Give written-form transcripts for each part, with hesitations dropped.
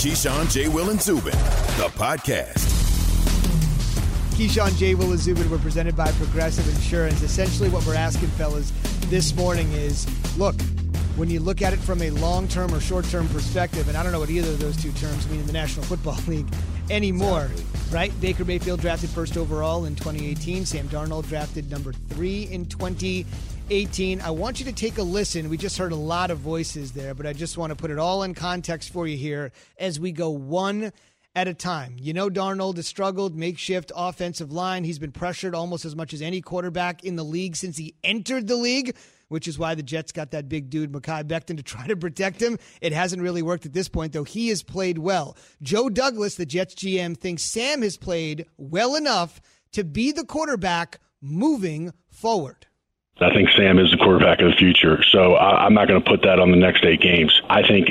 Keyshawn, J. Will, and Zubin, the podcast. Keyshawn, J. Will, and Zubin were presented by Progressive Insurance. Essentially what we're asking, fellas, this morning is, look, when you look at it from a long-term or short-term perspective, and I don't know what either of those two terms mean in the National Football League anymore, right? Baker Mayfield drafted first overall in 2018. Sam Darnold drafted number 3 in 2018. I want you to take a listen. We just heard a lot of voices there, but I just want to put it all in context for you here as we go one at a time. You know, Darnold has struggled, makeshift offensive line. He's been pressured almost as much as any quarterback in the league since he entered the league, which is why the Jets got that big dude, Mekhi Becton, to try to protect him. It hasn't really worked at this point, though. He has played well. Joe Douglas, the Jets GM, thinks Sam has played well enough to be the quarterback moving forward. I think Sam is the quarterback of the future, so I'm not going to put that on the next 8 games. I think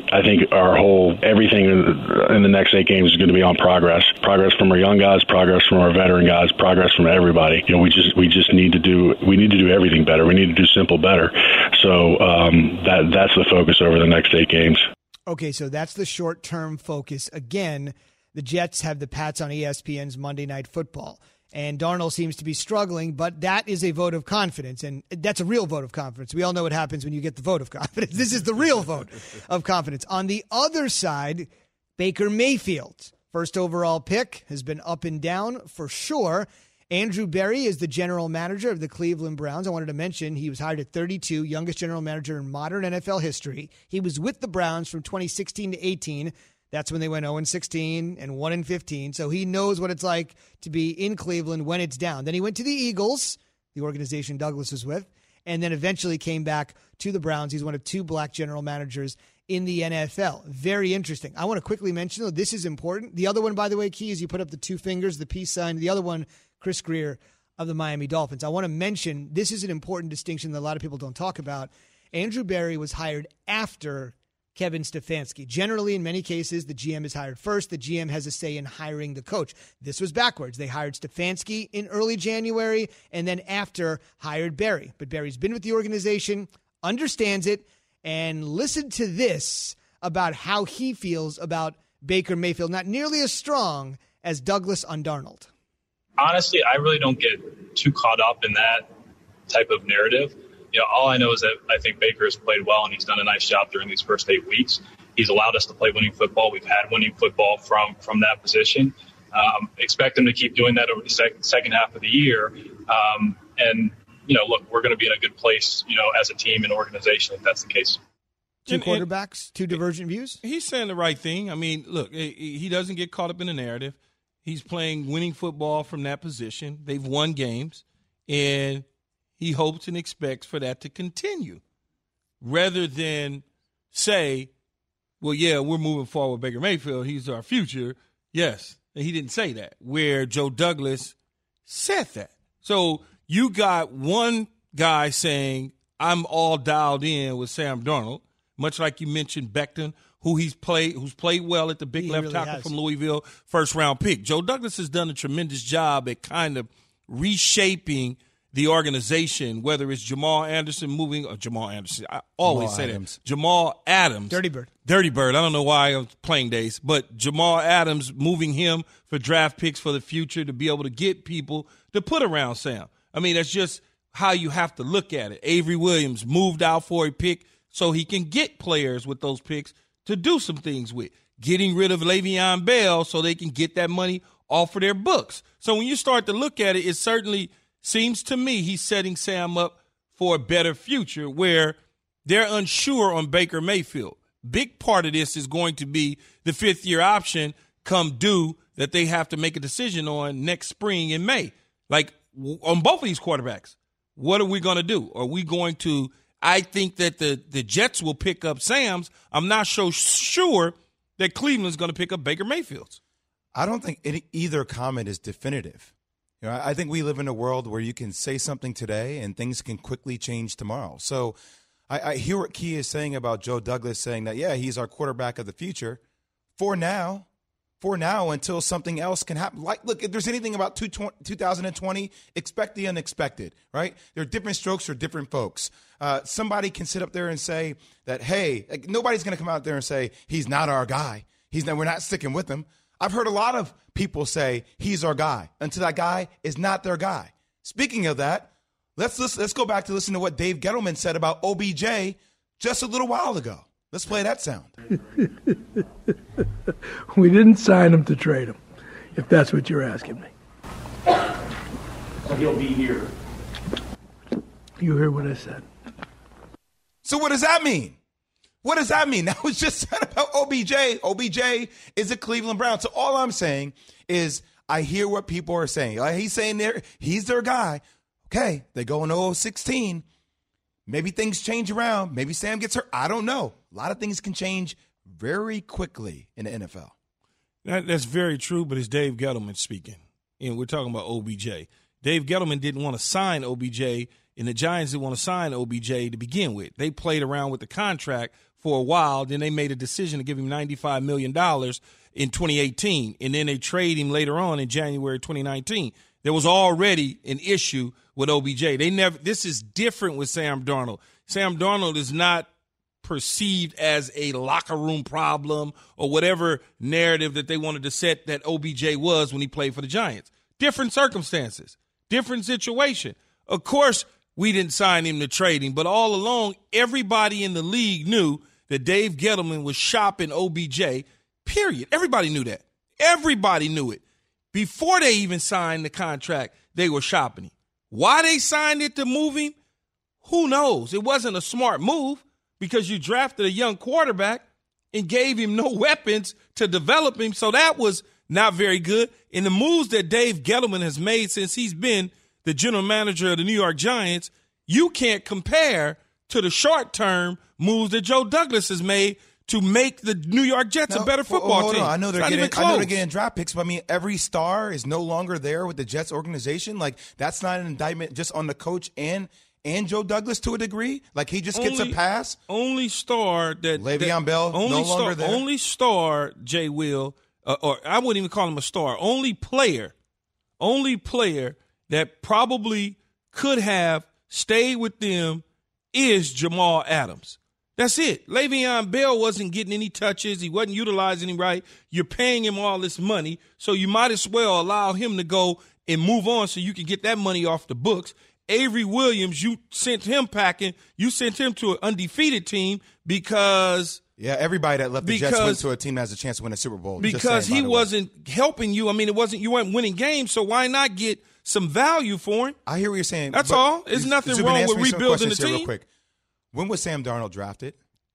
everything in the next 8 games is going to be on progress from our young guys, progress from our veteran guys, progress from everybody. You know, we just need to do everything better. We need to do simple better. So that's the focus over the next 8 games. Okay, so that's the short-term focus. Again, the Jets have the Pats on ESPN's Monday Night Football. And Darnold seems to be struggling, but that is a vote of confidence, and that's a real vote of confidence. We all know what happens when you get the vote of confidence. This is the real vote of confidence. On the other side, Baker Mayfield, first overall pick, has been up and down for sure. Andrew Berry is the general manager of the Cleveland Browns. I wanted to mention he was hired at 32, youngest general manager in modern NFL history. He was with the Browns from 2016 to 18. That's when they went 0-16 and 1-15. So he knows what it's like to be in Cleveland when it's down. Then he went to the Eagles, the organization Douglas was with, and then eventually came back to the Browns. He's one of 2 black general managers in the NFL. Very interesting. I want to quickly mention, though, this is important. The other one, by the way, Key, is you put up the 2 fingers, the peace sign. The other one, Chris Greer of the Miami Dolphins. I want to mention, this is an important distinction that a lot of people don't talk about. Andrew Berry was hired after Kevin Stefanski. Generally, in many cases, the GM is hired first. The GM has a say in hiring the coach. This was backwards. They hired Stefanski in early January and then after hired Berry. But Berry's been with the organization, understands it, and listen to this about how he feels about Baker Mayfield. Not nearly as strong as Douglas on Darnold. Honestly, I really don't get too caught up in that type of narrative. You know, all I know is that I think Baker has played well, and he's done a nice job during these first 8 weeks. He's allowed us to play winning football. We've had winning football from that position. Expect him to keep doing that over the second half of the year. And, you know, look, we're going to be in a good place, you know, as a team and organization if that's the case. 2 quarterbacks, 2 divergent views? He's saying the right thing. I mean, look, he doesn't get caught up in the narrative. He's playing winning football from that position. They've won games, and he hopes and expects for that to continue rather than say, well, yeah, we're moving forward with Baker Mayfield. He's our future. Yes. And he didn't say that, where Joe Douglas said that. So you got one guy saying, I'm all dialed in with Sam Darnold, much like you mentioned Becton, who's played well at the big left tackle from Louisville, first-round pick. Joe Douglas has done a tremendous job at kind of reshaping the organization, whether it's Jamal Adams. I always say that. Jamal Adams. Dirty Bird. I don't know why I'm playing days, but Jamal Adams, moving him for draft picks for the future to be able to get people to put around Sam. I mean, that's just how you have to look at it. Avery Williams moved out for a pick so he can get players with those picks to do some things with. Getting rid of Le'Veon Bell so they can get that money off of their books. So when you start to look at it, it certainly seems to me he's setting Sam up for a better future where they're unsure on Baker Mayfield. Big part of this is going to be the 5th-year option come due that they have to make a decision on next spring in May. Like on both of these quarterbacks, what are we going to do? Are we going to – I think that the Jets will pick up Sam's. I'm not so sure that Cleveland's going to pick up Baker Mayfield's. I don't think either comment is definitive. You know, I think we live in a world where you can say something today and things can quickly change tomorrow. So I hear what Key is saying about Joe Douglas saying that, yeah, he's our quarterback of the future for now until something else can happen. Like, look, if there's anything about 2020, expect the unexpected, right? There are different strokes for different folks. Somebody can sit up there and say that, hey, like, nobody's going to come out there and say he's not our guy. we're not sticking with him. I've heard a lot of people say he's our guy until that guy is not their guy. Speaking of that, let's go back to listen to what Dave Gettleman said about OBJ just a little while ago. Let's play that sound. We didn't sign him to trade him, if that's what you're asking me. So he'll be here. You heard what I said. So what does that mean? What does that mean? That was just said about OBJ. OBJ is a Cleveland Brown. So all I'm saying is I hear what people are saying. Like he's saying he's their guy. Okay, they go in 0-16. Maybe things change around. Maybe Sam gets hurt. I don't know. A lot of things can change very quickly in the NFL. That's very true, but it's Dave Gettleman speaking. And we're talking about OBJ. Dave Gettleman didn't want to sign OBJ, and the Giants didn't want to sign OBJ to begin with. They played around with the contract for a while. Then they made a decision to give him $95 million in 2018, and then they trade him later on in January 2019. There was already an issue with OBJ. This is different with Sam Darnold. Sam Darnold is not perceived as a locker room problem or whatever narrative that they wanted to set that OBJ was when he played for the Giants. Different circumstances, different situation. Of course, we didn't sign him to trade him, but all along, everybody in the league knew that Dave Gettleman was shopping OBJ, period. Everybody knew that. Everybody knew it. Before they even signed the contract, they were shopping him. Why they signed it to move him, who knows? It wasn't a smart move because you drafted a young quarterback and gave him no weapons to develop him, so that was not very good. And the moves that Dave Gettleman has made since he's been the general manager of the New York Giants, you can't compare to the short-term moves that Joe Douglas has made to make the New York Jets a better football team. I know they're getting draft picks, but I mean, every star is no longer there with the Jets organization. Like, that's not an indictment just on the coach and Joe Douglas to a degree. Like, he just gets a pass. Only star that Le'Veon Bell no longer there. Only star, Jay Will, or I wouldn't even call him a star. Only player that probably could have stayed with them is Jamal Adams. That's it. Le'Veon Bell wasn't getting any touches. He wasn't utilizing him right. You're paying him all this money, so you might as well allow him to go and move on so you can get that money off the books. Avery Williams, you sent him packing. You sent him to an undefeated team because – yeah, everybody that left the Jets went to a team that has a chance to win a Super Bowl. Because he wasn't helping you. I mean, you weren't winning games, so why not get some value for him? I hear what you're saying. That's all. There's nothing wrong with rebuilding the team. Real quick. When was Sam Darnold drafted?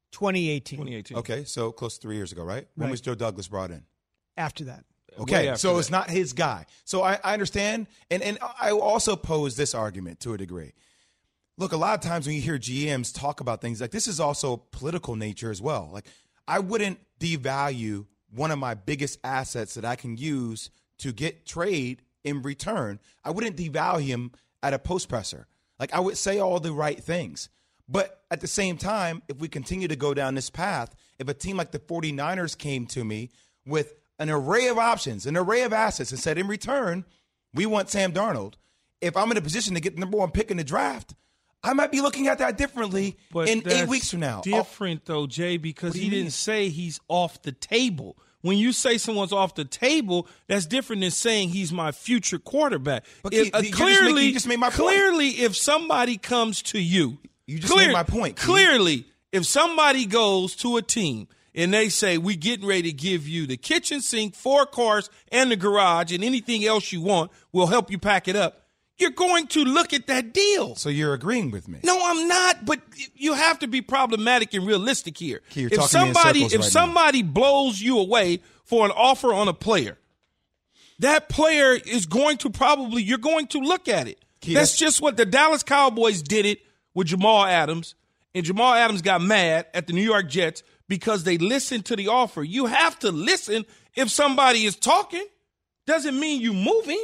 2018. Okay, so close to 3 years ago, right? When was Joe Douglas brought in? After that. Okay, so it's not his guy. So I understand, and I also pose this argument to a degree. Look, a lot of times when you hear GMs talk about things, like this is also political nature as well. Like, I wouldn't devalue one of my biggest assets that I can use to get trade in return. I wouldn't devalue him at a post presser. Like, I would say all the right things. But at the same time, if we continue to go down this path, if a team like the 49ers came to me with an array of options, an array of assets, and said, in return, we want Sam Darnold, if I'm in a position to get the number 1 pick in the draft, I might be looking at that differently in 8 weeks from now. Different, though, Jay, because he didn't say he's off the table. When you say someone's off the table, that's different than saying he's my future quarterback. But you just made my point. Clearly, if somebody comes to you, you just made my point. Clearly, if somebody goes to a team and they say, we getting ready to give you the kitchen sink, 4 cars, and the garage, and anything else you want, we'll help you pack it up, you're going to look at that deal. So you're agreeing with me? No, I'm not, but you have to be problematic and realistic here. If somebody blows you away for an offer on a player, that player is going to you're going to look at it. That's just what the Dallas Cowboys did it with Jamal Adams, and Jamal Adams got mad at the New York Jets because they listened to the offer. You have to listen if somebody is talking. Doesn't mean you moving.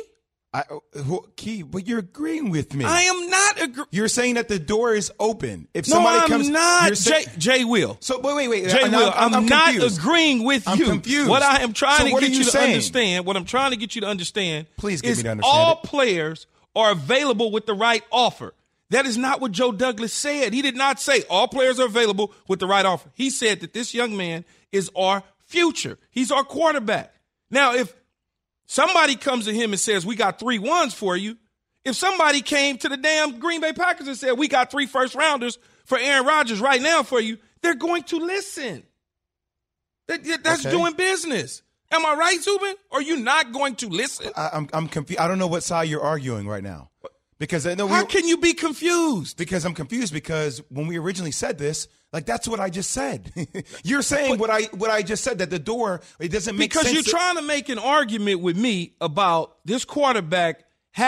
But you're agreeing with me. I am not agreeing. You're saying that the door is open. If no, somebody I'm comes, not. Jay Will. So wait. Jay Will, I'm not agreeing with you. I'm confused. What I am trying to get you to saying? understand, what I'm trying to get you to understand, please get me to understand all it. Players are available with the right offer. That is not what Joe Douglas said. He did not say all players are available with the right offer. He said that this young man is our future. He's our quarterback. Now, if somebody comes to him and says, we got 3 1s for you, if somebody came to the damn Green Bay Packers and said, we got 3 first-rounders for Aaron Rodgers right now for you, they're going to listen. That's doing business. Am I right, Zubin? Or are you not going to listen? I'm confused. I don't know what side you're arguing right now. Because how can you be confused? Because I'm confused because when we originally said this, like that's what I just said. You're saying what I just said, that the door, it doesn't make sense. Because you're trying to make an argument with me about this quarterback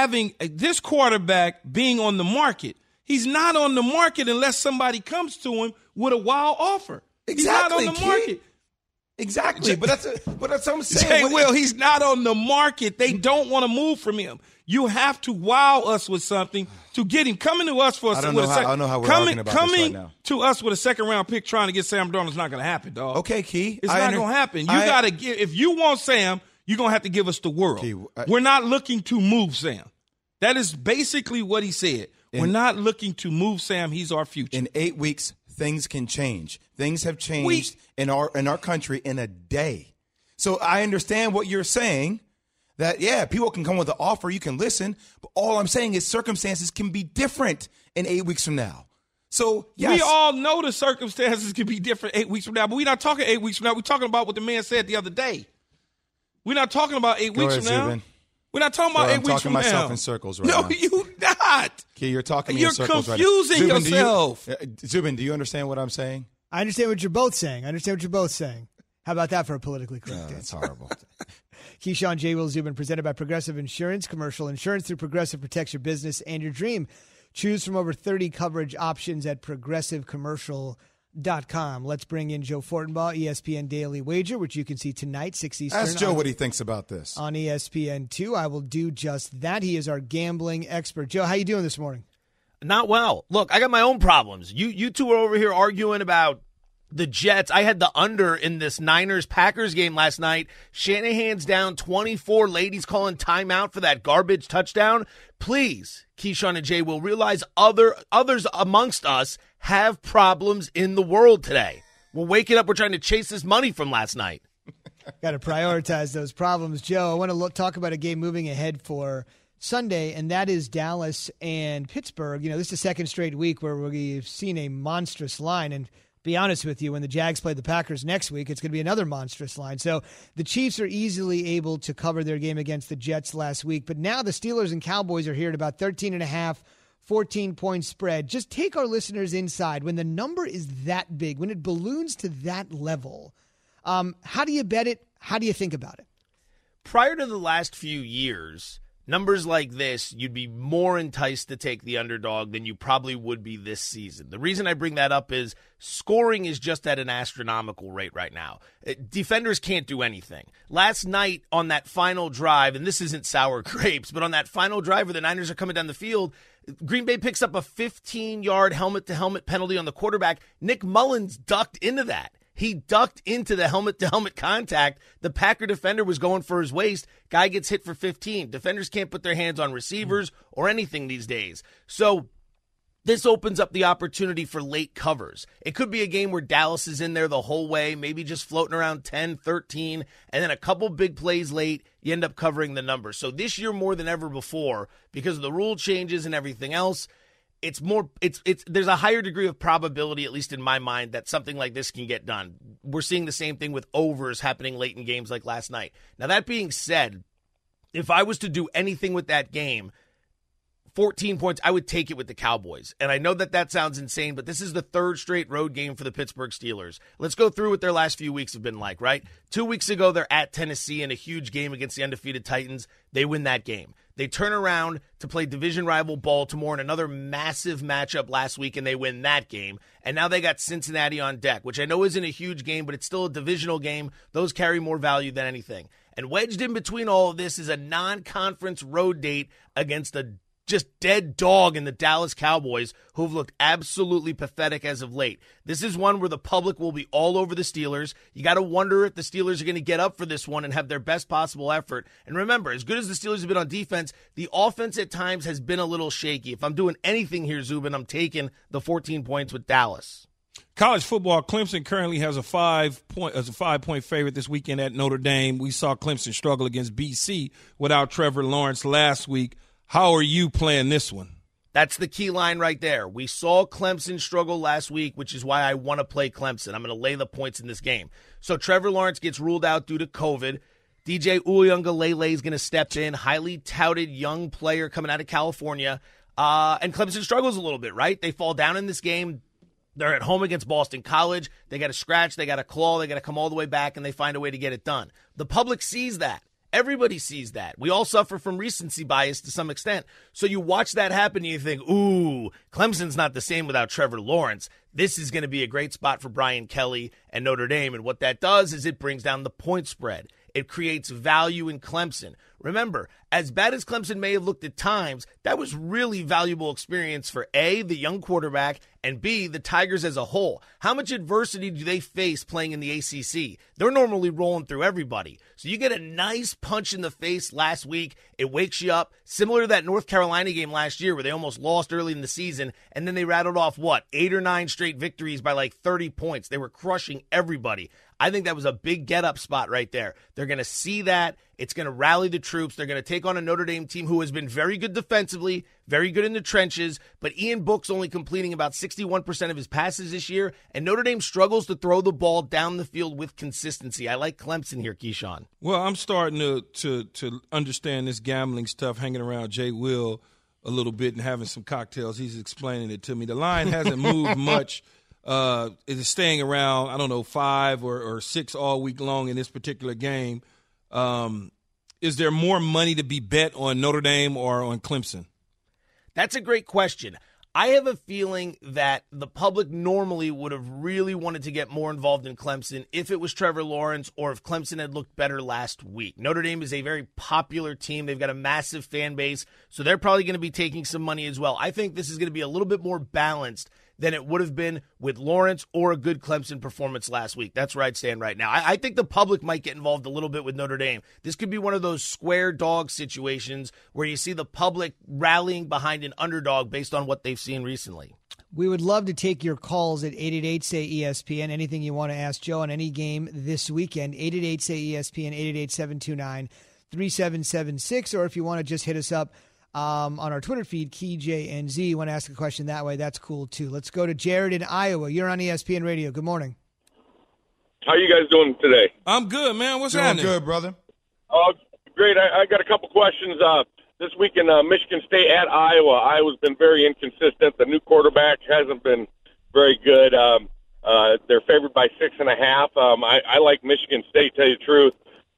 being on the market. He's not on the market unless somebody comes to him with a wild offer. Exactly, he's not on the market. Exactly, but that's what I'm saying. Jay Will, he's not on the market. They don't want to move from him. You have to wow us with something to get him. Coming to us for I don't know how we're arguing about this right now. To us with a second-round pick trying to get Sam Darnold is not going to happen, dog. Okay, Key. It's not going to happen. You got to give. If you want Sam, you're going to have to give us the world. Key, we're not looking to move Sam. That is basically what he said. We're not looking to move Sam. He's our future. In 8 weeks, things can change. Things have changed in our country in a day. So I understand what you're saying. That, yeah, people can come with an offer, you can listen, but all I'm saying is circumstances can be different in 8 weeks from now. So, yes. We all know the circumstances can be different 8 weeks from now, but we're not talking 8 weeks from now. We're talking about what the man said the other day. We're not talking about 8 weeks from now. Zubin. We're not talking about 8 weeks from now. I'm talking myself in circles right now. No, you're not. Okay, you're talking me in circles right now. You're confusing yourself. Zubin, do you understand what I'm saying? I understand what you're both saying. How about that for a politically correct answer? That's horrible. Keyshawn, J. Will, Zubin, presented by Progressive Insurance. Commercial insurance through Progressive protects your business and your dream. Choose from over 30 coverage options at progressivecommercial.com. Let's bring in Joe Fortenbaugh, ESPN Daily Wager, which you can see tonight, 6 Eastern. Ask Joe what he thinks about this. On ESPN2. I will do just that. He is our gambling expert. Joe, how you doing this morning? Not well. Look, I got my own problems. You two are over here arguing about the Jets. I had the under in this Niners-Packers game last night. Shanahan's down 24. Ladies calling timeout for that garbage touchdown. Please, Keyshawn and Jay will realize others amongst us have problems in the world today. We're waking up. We're trying to chase this money from last night. Got to prioritize those problems. Joe, I want to talk about a game moving ahead for Sunday, and that is Dallas and Pittsburgh. You know, this is the second straight week where we've seen a monstrous line, and be honest with you, when the Jags play the Packers next week, it's going to be another monstrous line. So the Chiefs are easily able to cover their game against the Jets last week. But now the Steelers and Cowboys are here at about 13.5, 14-point spread. Just take our listeners inside. When the number is that big, when it balloons to that level, how do you bet it? How do you think about it? Prior to the last few years, numbers like this, you'd be more enticed to take the underdog than you probably would be this season. The reason I bring that up is scoring is just at an astronomical rate right now. Defenders can't do anything. Last night on that final drive, and this isn't sour grapes, but on that final drive where the Niners are coming down the field, Green Bay picks up a 15-yard helmet-to-helmet penalty on the quarterback. Nick Mullins ducked into that. He ducked into the helmet-to-helmet contact. The Packer defender was going for his waist. Guy gets hit for 15. Defenders can't put their hands on receivers or anything these days. So this opens up the opportunity for late covers. It could be a game where Dallas is in there the whole way, maybe just floating around 10, 13, and then a couple big plays late, you end up covering the number. So this year more than ever before, because of the rule changes and everything else, there's a higher degree of probability, at least in my mind, that something like this can get done. We're seeing the same thing with overs happening late in games like last night. Now, that being said, if I was to do anything with that game, 14 points, I would take it with the Cowboys. And I know that sounds insane, but this is the third straight road game for the Pittsburgh Steelers. Let's go through what their last few weeks have been like, right? 2 weeks ago, they're at Tennessee in a huge game against the undefeated Titans. They win that game. They turn around to play division rival Baltimore in another massive matchup last week, and they win that game. And now they got Cincinnati on deck, which I know isn't a huge game, but it's still a divisional game. Those carry more value than anything. And wedged in between all of this is a non-conference road date against a just dead dog in the Dallas Cowboys, who've looked absolutely pathetic as of late. This is one where the public will be all over the Steelers. You got to wonder if the Steelers are going to get up for this one and have their best possible effort. And remember, as good as the Steelers have been on defense, the offense at times has been a little shaky. If I'm doing anything here, Zubin, I'm taking the 14 points with Dallas. College football, Clemson currently has a 5-point favorite this weekend at Notre Dame. We saw Clemson struggle against BC without Trevor Lawrence last week. How are you playing this one? That's the key line right there. We saw Clemson struggle last week, which is why I want to play Clemson. I'm going to lay the points in this game. So Trevor Lawrence gets ruled out due to COVID. DJ Uiagalelei is going to step in, highly touted young player coming out of California. And Clemson struggles a little bit, right? They fall down in this game. They're at home against Boston College. They got to scratch. They got to claw. They got to come all the way back, and they find a way to get it done. The public sees that. Everybody sees that. We all suffer from recency bias to some extent. So you watch that happen, and you think, ooh, Clemson's not the same without Trevor Lawrence. This is going to be a great spot for Brian Kelly and Notre Dame. And what that does is it brings down the point spread. It creates value in Clemson. Remember, as bad as Clemson may have looked at times, that was really valuable experience for A, the young quarterback, and B, the Tigers as a whole. How much adversity do they face playing in the ACC? They're normally rolling through everybody. So you get a nice punch in the face last week. It wakes you up, similar to that North Carolina game last year where they almost lost early in the season, and then they rattled off, 8 or 9 straight victories by like 30 points. They were crushing everybody. I think that was a big get-up spot right there. They're going to see that. It's going to rally the troops. They're going to take on a Notre Dame team who has been very good defensively, very good in the trenches, but Ian Book's only completing about 61% of his passes this year, and Notre Dame struggles to throw the ball down the field with consistency. I like Clemson here, Keyshawn. Well, I'm starting to understand this gambling stuff, hanging around Jay Will a little bit and having some cocktails. He's explaining it to me. The line hasn't moved much. It is staying around, 5 or 6 all week long in this particular game. Is there more money to be bet on Notre Dame or on Clemson? That's a great question. I have a feeling that the public normally would have really wanted to get more involved in Clemson if it was Trevor Lawrence or if Clemson had looked better last week. Notre Dame is a very popular team. They've got a massive fan base, so they're probably going to be taking some money as well. I think this is going to be a little bit more balanced than it would have been with Lawrence or a good Clemson performance last week. That's where I'd stand right now. I think the public might get involved a little bit with Notre Dame. This could be one of those square dog situations where you see the public rallying behind an underdog based on what they've seen recently. We would love to take your calls at 888-SAY-ESPN. Anything you want to ask Joe on any game this weekend, 888-SAY-ESPN, 888-729-3776. Or if you want to just hit us up on our Twitter feed, KeyJNZ. You want to ask a question that way, that's cool too. Let's go to Jared in Iowa. You're on ESPN Radio. Good morning. How you guys doing today? I'm good, man. What's Doing happening? good, brother. Great. I got a couple questions. This week in Michigan State at Iowa, Iowa's been very inconsistent. The new quarterback hasn't been very good. They're favored by 6.5. I like Michigan State, tell you the truth.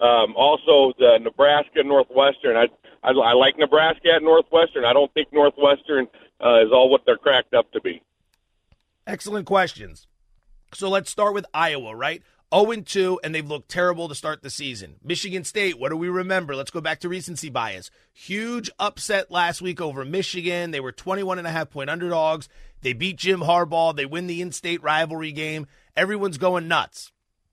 Also, the Nebraska Northwestern. I like Nebraska at Northwestern. I don't think Northwestern is all what they're cracked up to be. Excellent questions. So let's start with Iowa, right? 0-2, and they've looked terrible to start the season. Michigan State, what do we remember? Let's go back to recency bias. Huge upset last week over Michigan. They were 21.5-point underdogs. They beat Jim Harbaugh. They win the in-state rivalry game. Everyone's going nuts.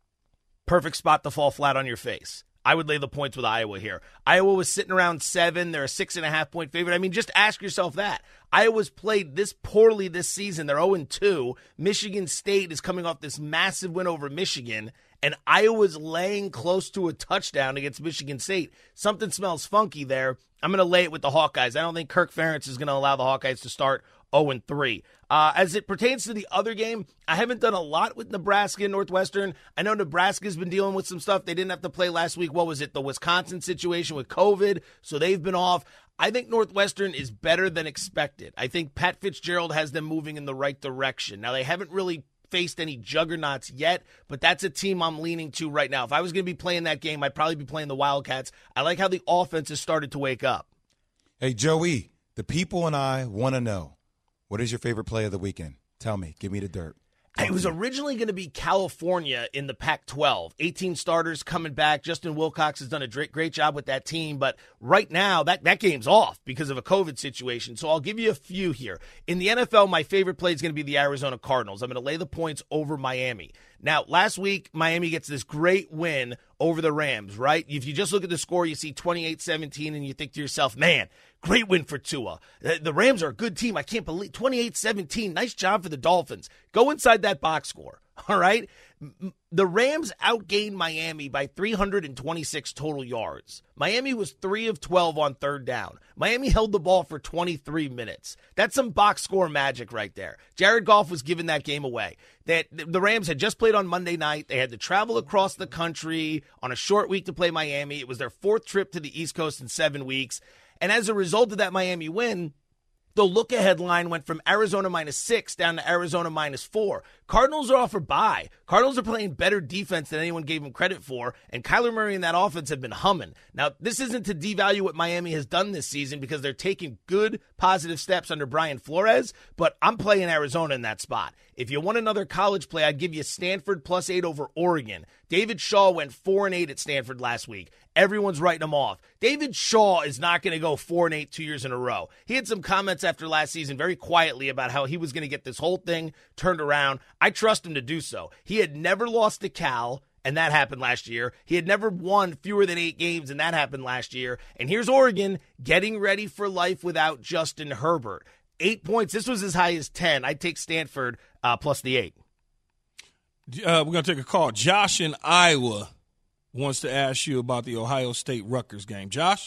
Perfect spot to fall flat on your face. I would lay the points with Iowa here. Iowa was sitting around 7. They're a 6.5-point favorite. I mean, just ask yourself that. Iowa's played this poorly this season. They're 0-2. Michigan State is coming off this massive win over Michigan, and Iowa's laying close to a touchdown against Michigan State. Something smells funky there. I'm going to lay it with the Hawkeyes. I don't think Kirk Ferentz is going to allow the Hawkeyes to start 0-3. As it pertains to the other game, I haven't done a lot with Nebraska and Northwestern. I know Nebraska's been dealing with some stuff. They didn't have to play last week. What was it? The Wisconsin situation with COVID. So they've been off. I think Northwestern is better than expected. I think Pat Fitzgerald has them moving in the right direction. Now, they haven't really faced any juggernauts yet, but that's a team I'm leaning to right now. If I was going to be playing that game, I'd probably be playing the Wildcats. I like how the offense has started to wake up. Hey, Joey, the people and I want to know, what is your favorite play of the weekend? Tell me. Give me the dirt. It was originally going to be California in the Pac-12. 18 starters coming back. Justin Wilcox has done a great job with that team. But right now, that game's off because of a COVID situation. So I'll give you a few here. In the NFL, my favorite play is going to be the Arizona Cardinals. I'm going to lay the points over Miami. Now, last week, Miami gets this great win over the Rams, right? If you just look at the score, you see 28-17, and you think to yourself, man, Great win for Tua. The Rams are a good team. I can't believe 28-17. Nice job for the Dolphins. Go inside that box score. All right. The Rams outgained Miami by 326 total yards. Miami was 3 of 12 on third down. Miami held the ball for 23 minutes. That's some box score magic right there. Jared Goff was giving that game away. The Rams had just played on Monday night. They had to travel across the country on a short week to play Miami. It was their 4th trip to the East Coast in 7 weeks. And as a result of that Miami win, the look-ahead line went from Arizona -6 down to Arizona -4. Cardinals are off a bye. Cardinals are playing better defense than anyone gave them credit for, and Kyler Murray and that offense have been humming. Now, this isn't to devalue what Miami has done this season because they're taking good, positive steps under Brian Flores, but I'm playing Arizona in that spot. If you want another college play, I'd give you Stanford +8 over Oregon. David Shaw went 4-8 at Stanford last week. Everyone's writing him off. David Shaw is not going to go 4-8 2 years in a row. He had some comments after last season very quietly about how he was going to get this whole thing turned around. I trust him to do so. He had never lost to Cal, and that happened last year. He had never won fewer than 8 games, and that happened last year. And here's Oregon getting ready for life without Justin Herbert. 8 points. This was as high as 10. I'd take Stanford plus the 8. We're going to take a call. Josh in Iowa wants to ask you about the Ohio State-Rutgers game. Josh?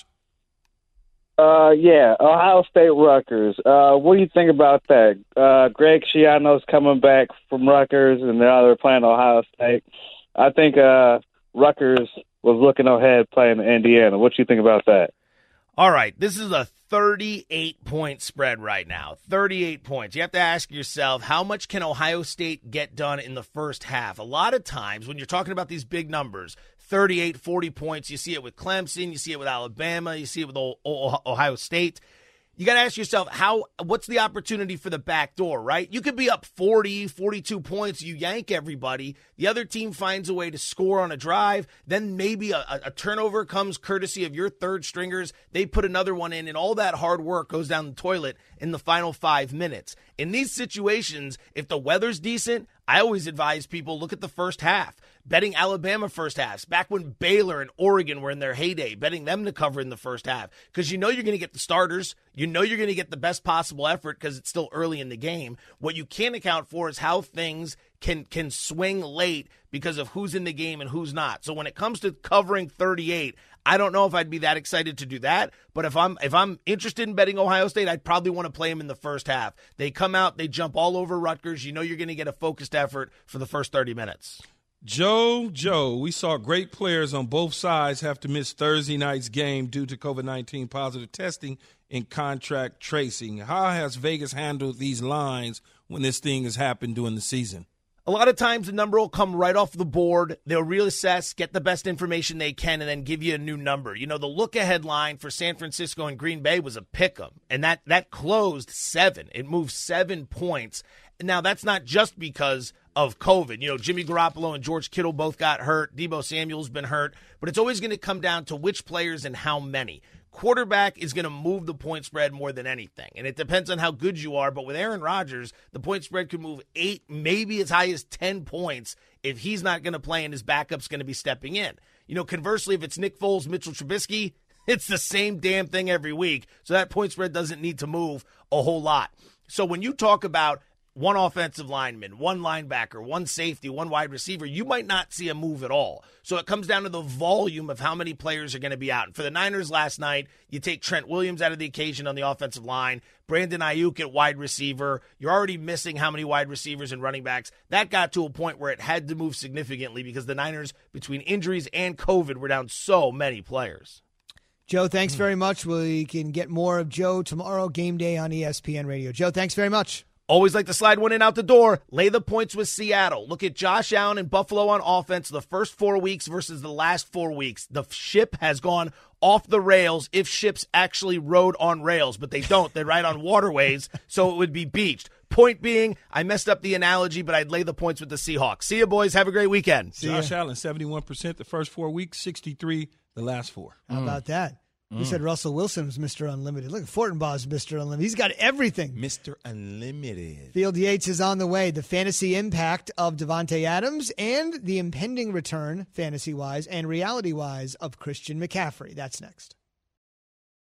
Yeah, Ohio State-Rutgers. What do you think about that? Greg Schiano's coming back from Rutgers, and now they're playing Ohio State. I think Rutgers was looking ahead playing Indiana. What do you think about that? All right, this is a 38-point spread right now. 38 points. You have to ask yourself, how much can Ohio State get done in the first half? A lot of times when you're talking about these big numbers, 38, 40 points, you see it with Clemson, you see it with Alabama, you see it with Ohio State. You got to ask yourself, what's the opportunity for the back door, right? You could be up 40, 42 points, you yank everybody, the other team finds a way to score on a drive, then maybe a turnover comes courtesy of your third stringers, they put another one in, and all that hard work goes down the toilet in the final 5 minutes. In these situations, if the weather's decent, I always advise people look at the first half. Betting Alabama first halves, back when Baylor and Oregon were in their heyday, betting them to cover in the first half. Because you know you're going to get the starters. You know you're going to get the best possible effort because it's still early in the game. What you can't account for is how things can swing late because of who's in the game and who's not. So when it comes to covering 38, I don't know if I'd be that excited to do that, but if I'm interested in betting Ohio State, I'd probably want to play them in the first half. They come out, they jump all over Rutgers. You know you're going to get a focused effort for the first 30 minutes. Joe, we saw great players on both sides have to miss Thursday night's game due to COVID-19 positive testing and contract tracing. How has Vegas handled these lines when this thing has happened during the season? A lot of times the number will come right off the board. They'll reassess, get the best information they can, and then give you a new number. You know, the look-ahead line for San Francisco and Green Bay was a pick-em, and that closed 7. It moved 7 points. Now, that's not just because of COVID. You know, Jimmy Garoppolo and George Kittle both got hurt. Deebo Samuel's been hurt. But it's always going to come down to which players and how many. Quarterback is going to move the point spread more than anything. And it depends on how good you are. But with Aaron Rodgers, the point spread could move 8, maybe as high as 10 points if he's not going to play and his backup's going to be stepping in. You know, conversely, if it's Nick Foles, Mitchell Trubisky, it's the same damn thing every week. So that point spread doesn't need to move a whole lot. So when you talk about one offensive lineman, one linebacker, one safety, one wide receiver, you might not see a move at all. So it comes down to the volume of how many players are going to be out. And for the Niners last night, you take Trent Williams out of the occasion on the offensive line, Brandon Ayuk at wide receiver. You're already missing how many wide receivers and running backs. That got to a point where it had to move significantly because the Niners, between injuries and COVID, were down so many players. Joe, thanks very much. We can get more of Joe tomorrow, game day on ESPN Radio. Joe, thanks very much. Always like to slide one in out the door. Lay the points with Seattle. Look at Josh Allen and Buffalo on offense the first 4 weeks versus the last 4 weeks. The ship has gone off the rails if ships actually rode on rails, but they don't. They ride on waterways, so it would be beached. Point being, I messed up the analogy, but I'd lay the points with the Seahawks. See you, boys. Have a great weekend. Josh Allen, 71% the first 4 weeks, 63 the last 4. How about that? You said Russell Wilson was Mr. Unlimited. Look, Fortenbaugh's Mr. Unlimited. He's got everything. Mr. Unlimited. Field Yates is on the way. The fantasy impact of Devontae Adams and the impending return, fantasy-wise and reality-wise, of Christian McCaffrey. That's next.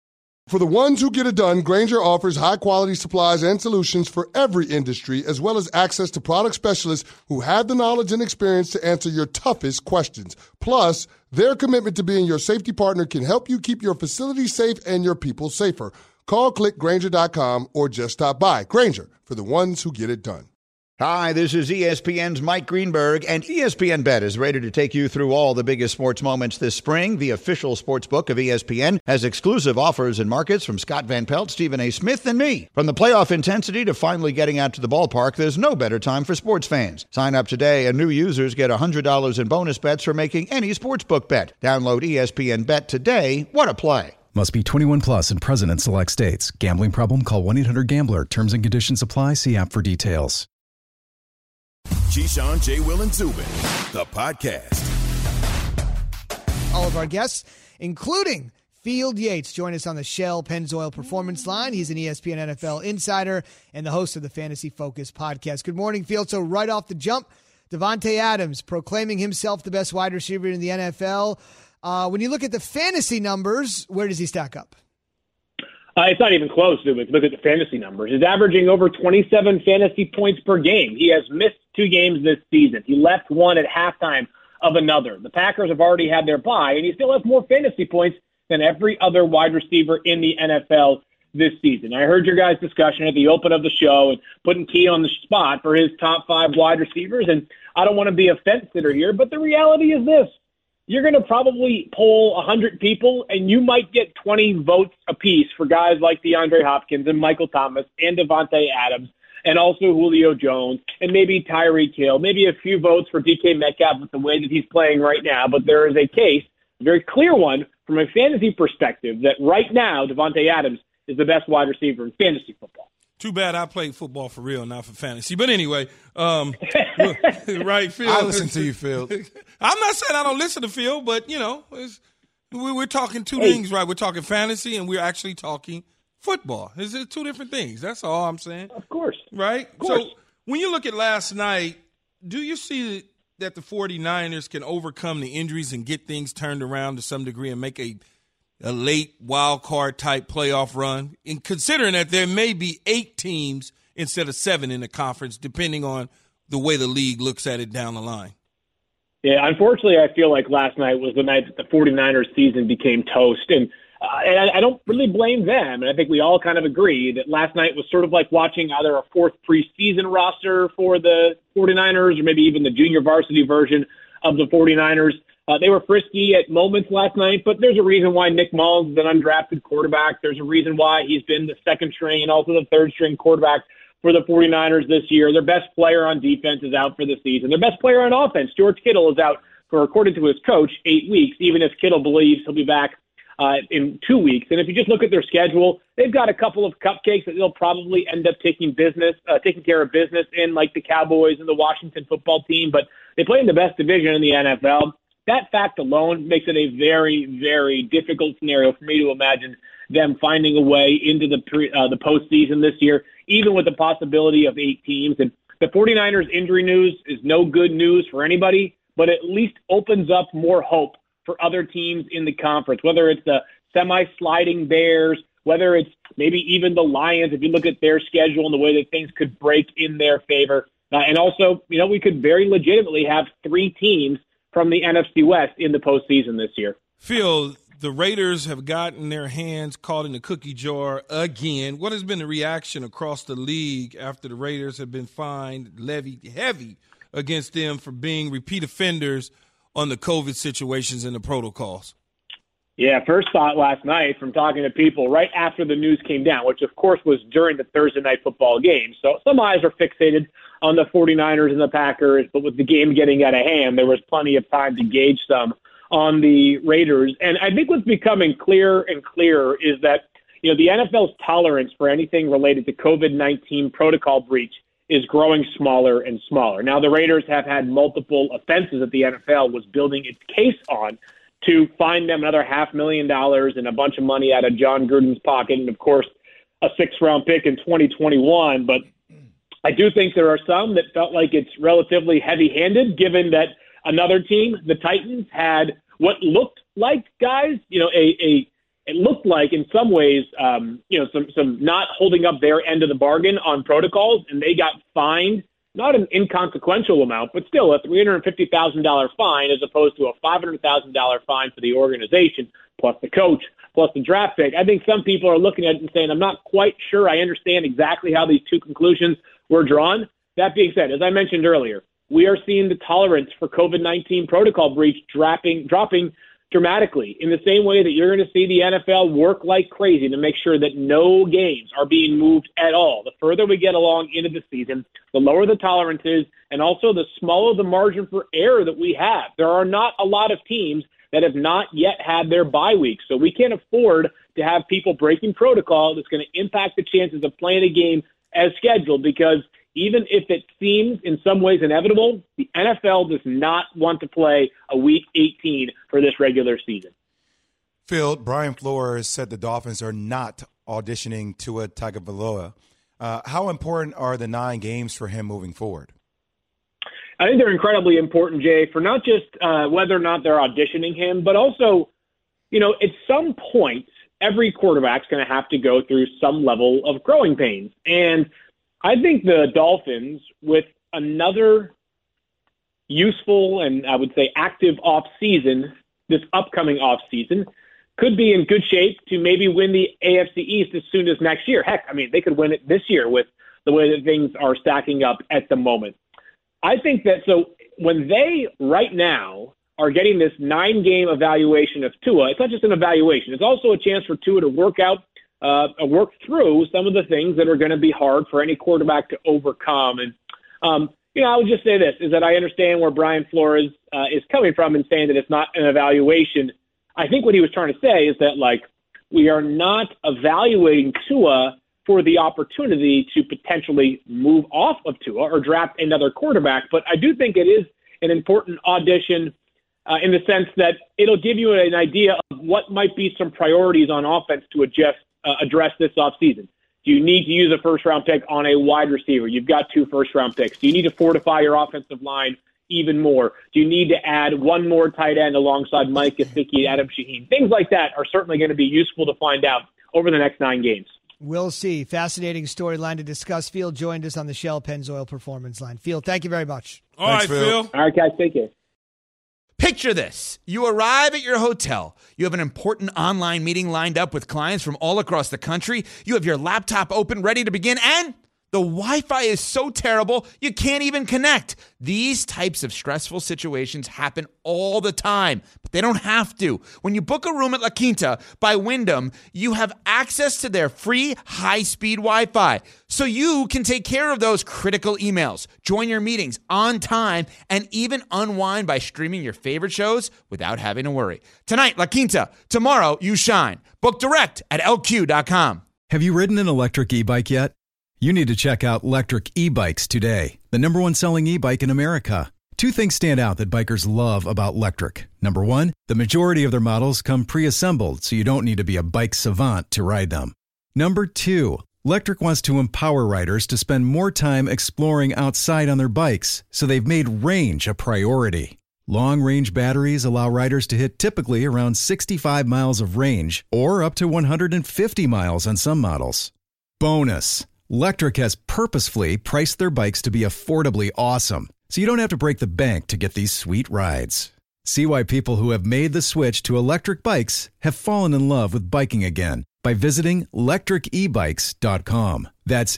For the ones who get it done, Grainger offers high-quality supplies and solutions for every industry, as well as access to product specialists who have the knowledge and experience to answer your toughest questions. Plus, their commitment to being your safety partner can help you keep your facility safe and your people safer. Call, click Grainger.com, or just stop by. Grainger, for the ones who get it done. Hi, this is ESPN's Mike Greenberg, and ESPN Bet is ready to take you through all the biggest sports moments this spring. The official sports book of ESPN has exclusive offers and markets from Scott Van Pelt, Stephen A. Smith, and me. From the playoff intensity to finally getting out to the ballpark, there's no better time for sports fans. Sign up today, and new users get $100 in bonus bets for making any sportsbook bet. Download ESPN Bet today. What a play. Must be 21 plus and present in select states. Gambling problem? Call 1-800-GAMBLER. Terms and conditions apply. See app for details. Keyshawn, J. Will, and Zubin, the podcast. All of our guests, including Field Yates, join us on the Shell Pennzoil Performance Line. He's an ESPN NFL insider and the host of the Fantasy Focus podcast. Good morning, Field. So right off the jump, Davante Adams proclaiming himself the best wide receiver in the NFL. When you look at the fantasy numbers, where does he stack up? It's not even close, Zubin. Look at the fantasy numbers. He's averaging over 27 fantasy points per game. He has missed 2 games this season. He left one at halftime of another. The Packers have already had their bye, and he still has more fantasy points than every other wide receiver in the NFL this season. I heard your guys' discussion at the open of the show and putting Key on the spot for his top 5 wide receivers, and I don't want to be a fence sitter here, but the reality is this. You're going to probably poll 100 people, and you might get 20 votes apiece for guys like DeAndre Hopkins and Michael Thomas and Davante Adams and also Julio Jones and maybe Tyreek Hill, maybe a few votes for DK Metcalf with the way that he's playing right now. But there is a case, a very clear one, from a fantasy perspective that right now Davante Adams is the best wide receiver in fantasy football. Too bad I played football for real, not for fantasy. But anyway, right, Phil? I listen to you, Phil. I'm not saying I don't listen to Phil, but, you know, we're talking two things, right? We're talking fantasy and we're actually talking football. It's 2 different things. That's all I'm saying. Of course. Right? Of course. So when you look at last night, do you see that the 49ers can overcome the injuries and get things turned around to some degree and make a late wild card type playoff run, and considering that there may be 8 teams instead of 7 in the conference, depending on the way the league looks at it down the line? Yeah, unfortunately, I feel like last night was the night that the 49ers season became toast, and I don't really blame them. And I think we all kind of agree that last night was sort of like watching either a 4th preseason roster for the 49ers or maybe even the junior varsity version of the 49ers. They were frisky at moments last night, but there's a reason why Nick Mullins is an undrafted quarterback. There's a reason why he's been the 2nd string and also the 3rd string quarterback for the 49ers this year. Their best player on defense is out for the season. Their best player on offense, George Kittle, is out for, according to his coach, 8 weeks, even if Kittle believes he'll be back in 2 weeks. And if you just look at their schedule, they've got a couple of cupcakes that they'll probably end up taking care of business in, like the Cowboys and the Washington football team, but they play in the best division in the NFL. That fact alone makes it a very, very difficult scenario for me to imagine them finding a way into the postseason this year, even with the possibility of 8 teams. And the 49ers injury news is no good news for anybody, but at least opens up more hope for other teams in the conference, whether it's the semi-sliding Bears, whether it's maybe even the Lions, if you look at their schedule and the way that things could break in their favor. And also, you know, we could very legitimately have 3 teams from the NFC West in the postseason this year. Phil, the Raiders have gotten their hands caught in the cookie jar again. What has been the reaction across the league after the Raiders have been fined, levied heavy against them for being repeat offenders on the COVID situations and the protocols? Yeah, first thought last night from talking to people right after the news came down, which of course was during the Thursday night football game. So some eyes are fixated on the 49ers and the Packers, but with the game getting out of hand, there was plenty of time to gauge some on the Raiders. And I think what's becoming clearer and clearer is that, you know, the NFL's tolerance for anything related to COVID-19 protocol breach is growing smaller and smaller. Now, the Raiders have had multiple offenses that the NFL was building its case on to fine them another $500,000 and a bunch of money out of John Gruden's pocket, and, of course, a 6th-round pick in 2021. But I do think there are some that felt like it's relatively heavy-handed, given that another team, the Titans, had what looked like, guys, you know, a it looked like in some ways, some not holding up their end of the bargain on protocols, and they got fined, not an inconsequential amount, but still a $350,000 fine as opposed to a $500,000 fine for the organization, plus the coach, plus the draft pick. I think some people are looking at it and saying, I'm not quite sure I understand exactly how these two conclusions were drawn. That being said, as I mentioned earlier, we are seeing the tolerance for COVID-19 protocol breach dropping dramatically, in the same way that you're going to see the NFL work like crazy to make sure that no games are being moved at all. The further we get along into the season, the lower the tolerance is, and also the smaller the margin for error that we have. There are not a lot of teams that have not yet had their bye week, so we can't afford to have people breaking protocol that's going to impact the chances of playing a game as scheduled, because even if it seems in some ways inevitable, the NFL does not want to play a Week 18 for this regular season. Phil, Brian Flores said the Dolphins are not auditioning Tua Tagovailoa. How important are the 9 games for him moving forward? I think they're incredibly important, Jay, for not just whether or not they're auditioning him, but also, at some point, every quarterback's going to have to go through some level of growing pains. And I think the Dolphins, with another useful and I would say active offseason, this upcoming offseason, could be in good shape to maybe win the AFC East as soon as next year. Heck, they could win it this year with the way that things are stacking up at the moment. I think that when they right now are getting this 9-game evaluation of Tua, it's not just an evaluation. It's also a chance for Tua to work through some of the things that are going to be hard for any quarterback to overcome. And, I would just say this, is that I understand where Brian Flores is coming from in saying that it's not an evaluation. I think what he was trying to say is that, we are not evaluating Tua for the opportunity to potentially move off of Tua or draft another quarterback. But I do think it is an important audition in the sense that it'll give you an idea of what might be some priorities on offense to address this offseason. Do you need to use a first-round pick on a wide receiver? You've got 2 first-round picks. Do you need to fortify your offensive line even more? Do you need to add one more tight end alongside Mike Gesicki and Adam Shaheen? Things like that are certainly going to be useful to find out over the next 9 games. We'll see. Fascinating storyline to discuss. Field joined us on the Shell Pennzoil Performance Line. Field, thank you very much. All right, Phil. All right, guys, take care. Picture this. You arrive at your hotel. You have an important online meeting lined up with clients from all across the country. You have your laptop open, ready to begin, and the Wi-Fi is so terrible, you can't even connect. These types of stressful situations happen all the time, but they don't have to. When you book a room at La Quinta by Wyndham, you have access to their free high-speed Wi-Fi, so you can take care of those critical emails, join your meetings on time, and even unwind by streaming your favorite shows without having to worry. Tonight, La Quinta. Tomorrow, you shine. Book direct at LQ.com. Have you ridden an electric e-bike yet? You need to check out Lectric E-Bikes today, the #1 selling e-bike in America. 2 things stand out that bikers love about Lectric. Number 1, the majority of their models come pre-assembled, so you don't need to be a bike savant to ride them. Number 2, Lectric wants to empower riders to spend more time exploring outside on their bikes, so they've made range a priority. Long-range batteries allow riders to hit typically around 65 miles of range, or up to 150 miles on some models. Bonus! Lectric has purposefully priced their bikes to be affordably awesome, so you don't have to break the bank to get these sweet rides. See why people who have made the switch to electric bikes have fallen in love with biking again by visiting lectricebikes.com. That's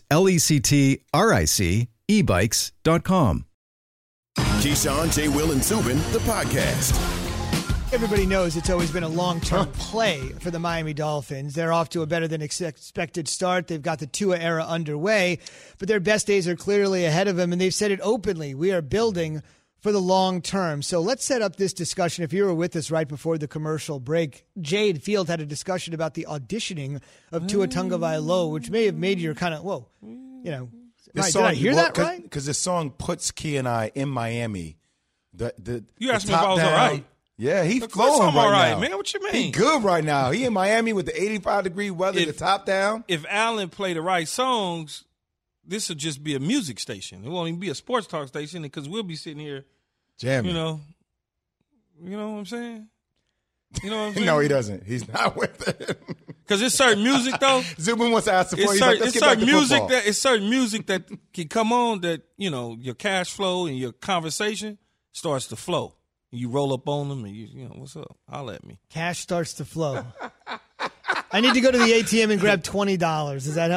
LECTRIC ebikes.com. Keyshawn, J. Will, and Zubin, the podcast. Everybody knows it's always been a long-term play for the Miami Dolphins. They're off to a better than expected start. They've got the Tua era underway, but their best days are clearly ahead of them, and they've said it openly. We are building for the long term. So let's set up this discussion. If you were with us right before the commercial break, Jade Field had a discussion about the auditioning of Tua Tagovailoa, which may have made you kind of, whoa, right, did I hear that right? Because this song puts Key and I in Miami. You asked me if I was all right. Yeah, he's flowing I'm right all right, now. man. What you mean? He good right now. He in Miami with the 85-degree weather, the top down. If Allen play the right songs, this will just be a music station. It won't even be a sports talk station because we'll be sitting here jamming. You know what I'm saying? You know what I'm saying? No, he doesn't. He's not with it. Because it's certain music, though. Zubin wants to ask the It's certain music that can come on that, your cash flow and your conversation starts to flow. You roll up on them and you know, what's up? Holla at me. Cash starts to flow. I need to go to the ATM and grab $20. Is that how?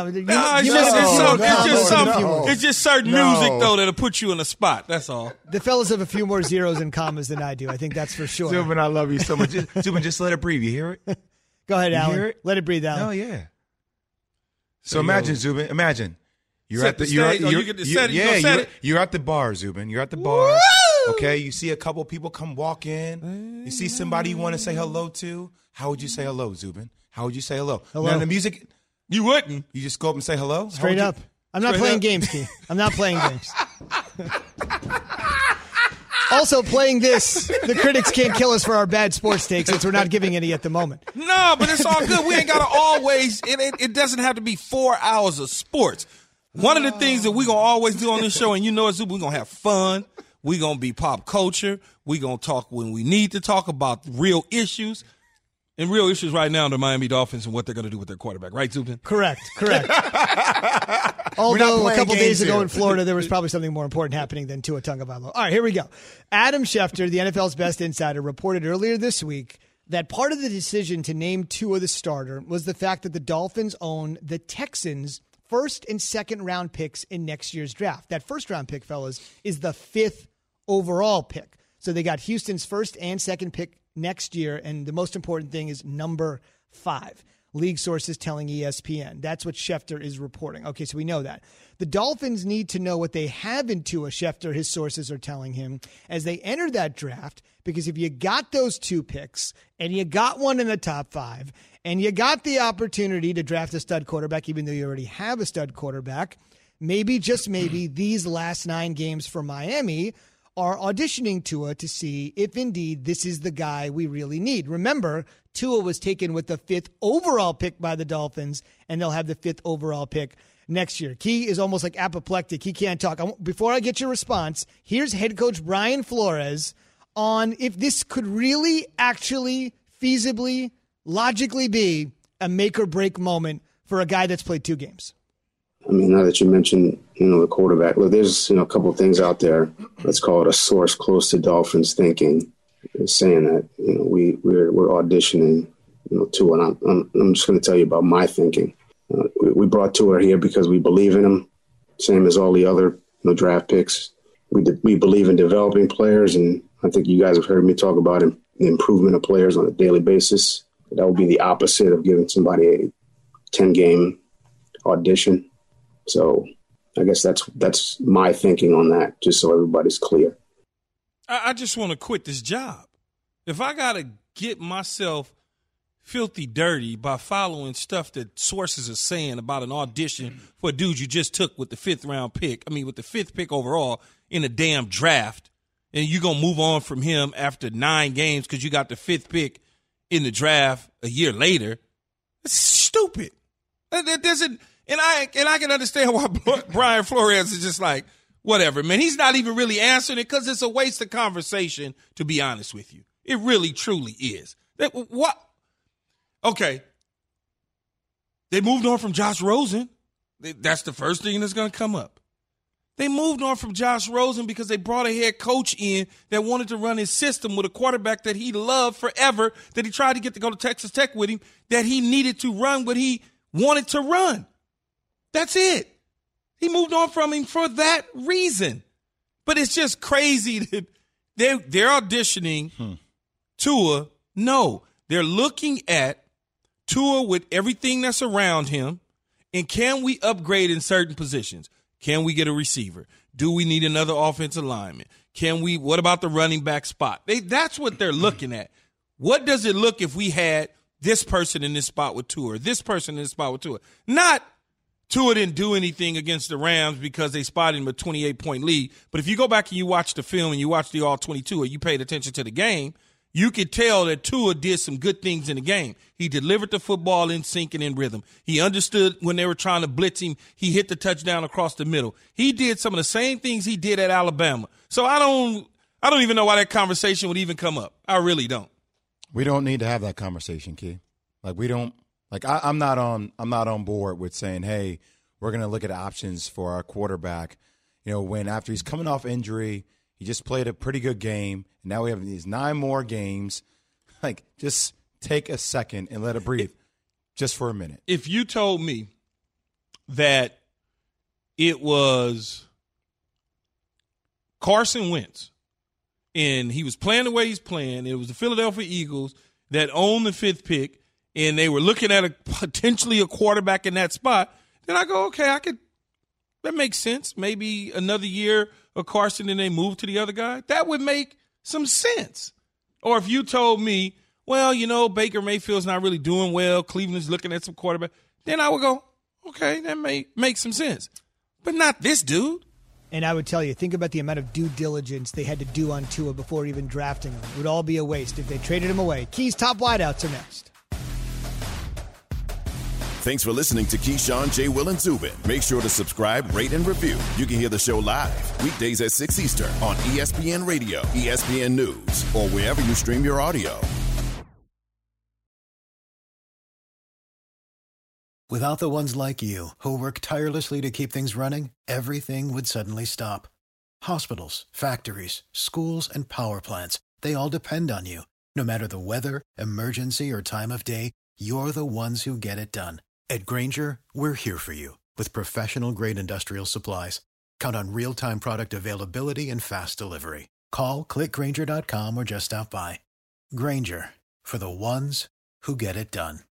It's just certain music though that'll put you in a spot. That's all. The fellas have a few more zeros and commas than I do. I think that's for sure. Zubin, I love you so much. Zubin, just let it breathe. You hear it? Go ahead, you Alan. Hear it? Let it breathe, Alan. Oh yeah. So imagine, Zubin. Imagine you're at the you're at the bar, Zubin. You're at the bar. Woo! Okay, you see a couple people come walk in. You see somebody you want to say hello to. How would you say hello, Zubin? How would you say hello? Hello. Now, the music, you wouldn't. You just go up and say hello? Straight up. I'm not playing games, Key. I'm not playing games. Also, playing this, the critics can't kill us for our bad sports takes since we're not giving any at the moment. No, but it's all good. We ain't got to always, it doesn't have to be 4 hours of sports. One of the things that we're going to always do on this show, and you know it, we're going to have fun. We're going to be pop culture. We're going to talk when we need to talk about real issues. And real issues right now are the Miami Dolphins and what they're going to do with their quarterback. Right, Zubin? Correct. Although a couple days ago in Florida, there was probably something more important happening than Tua Tagovailoa. All right, here we go. Adam Schefter, the NFL's best insider, reported earlier this week that part of the decision to name Tua the starter was the fact that the Dolphins own the Texans' first and second round picks in next year's draft. That first round pick, fellas, is the 5th overall pick. So they got Houston's first and second pick next year, and the most important thing is number 5. League sources telling ESPN. That's what Schefter is reporting. Okay, so we know that. The Dolphins need to know what they have in Tua, Schefter, his sources are telling him, as they enter that draft, because if you got those 2 picks, and you got one in the top 5, and you got the opportunity to draft a stud quarterback, even though you already have a stud quarterback, maybe, just maybe, these last 9 games for Miami are auditioning Tua to see if indeed this is the guy we really need. Remember, Tua was taken with the 5th overall pick by the Dolphins, and they'll have the 5th overall pick next year. Key is almost like apoplectic. He can't talk. Before I get your response, here's head coach Brian Flores on if this could really, actually, feasibly, logically be a make-or-break moment for a guy that's played 2 games. I mean, now that you mentioned, the quarterback, look, there's, a couple of things out there. Let's call it a source close to Dolphins thinking, saying that, we're auditioning, Tua. And I'm just going to tell you about my thinking. We brought Tua here because we believe in him, same as all the other draft picks. We believe in developing players, and I think you guys have heard me talk about the improvement of players on a daily basis. That would be the opposite of giving somebody a 10-game audition. So I guess that's my thinking on that, just so everybody's clear. I just want to quit this job. If I got to get myself filthy dirty by following stuff that sources are saying about an audition for a dude you just took with the 5th round pick, with the 5th pick overall in a damn draft, and you're going to move on from him after 9 games because you got the 5th pick in the draft a year later, that's stupid. That doesn't – And I can understand why Brian Flores is just like, whatever, man. He's not even really answering it because it's a waste of conversation, to be honest with you. It really, truly is. What? Okay. They moved on from Josh Rosen. That's the first thing that's going to come up. They moved on from Josh Rosen because they brought a head coach in that wanted to run his system with a quarterback that he loved forever, that he tried to get to go to Texas Tech with him, that he needed to run what he wanted to run. That's it. He moved on from him for that reason. But it's just crazy that they're auditioning Tua. No, they're looking at Tua with everything that's around him, and can we upgrade in certain positions? Can we get a receiver? Do we need another offensive lineman? What about the running back spot? That's what they're looking at. What does it look if we had this person in this spot with Tua, or this person in this spot with Tua? Not Tua didn't do anything against the Rams because they spotted him a 28-point lead. But if you go back and you watch the film and you watch the All-22 or you paid attention to the game, you could tell that Tua did some good things in the game. He delivered the football in sync and in rhythm. He understood when they were trying to blitz him. He hit the touchdown across the middle. He did some of the same things he did at Alabama. So I don't even know why that conversation would even come up. I really don't. We don't need to have that conversation, Key. Like we don't. Like I'm not on board with saying, hey, we're going to look at options for our quarterback. You know, when after he's coming off injury, he just played a pretty good game, and now we have these 9 more games. Like, just take a second and let it breathe, just for a minute. If you told me that it was Carson Wentz, and he was playing the way he's playing, it was the Philadelphia Eagles that owned the 5th pick, and they were looking at potentially a quarterback in that spot, then I go, okay, that makes sense. Maybe another year of Carson and they move to the other guy. That would make some sense. Or if you told me, well, you know, Baker Mayfield's not really doing well, Cleveland's looking at some quarterback, then I would go, okay, that may make some sense. But not this dude. And I would tell you, think about the amount of due diligence they had to do on Tua before even drafting him. It would all be a waste if they traded him away. Key's top wideouts are next. Thanks for listening to Keyshawn, J. Will, and Zubin. Make sure to subscribe, rate, and review. You can hear the show live weekdays at 6 Eastern on ESPN Radio, ESPN News, or wherever you stream your audio. Without the ones like you, who work tirelessly to keep things running, everything would suddenly stop. Hospitals, factories, schools, and power plants, they all depend on you. No matter the weather, emergency, or time of day, you're the ones who get it done. At Grainger, we're here for you with professional-grade industrial supplies. Count on real-time product availability and fast delivery. Call, click Grainger.com, or just stop by. Grainger, for the ones who get it done.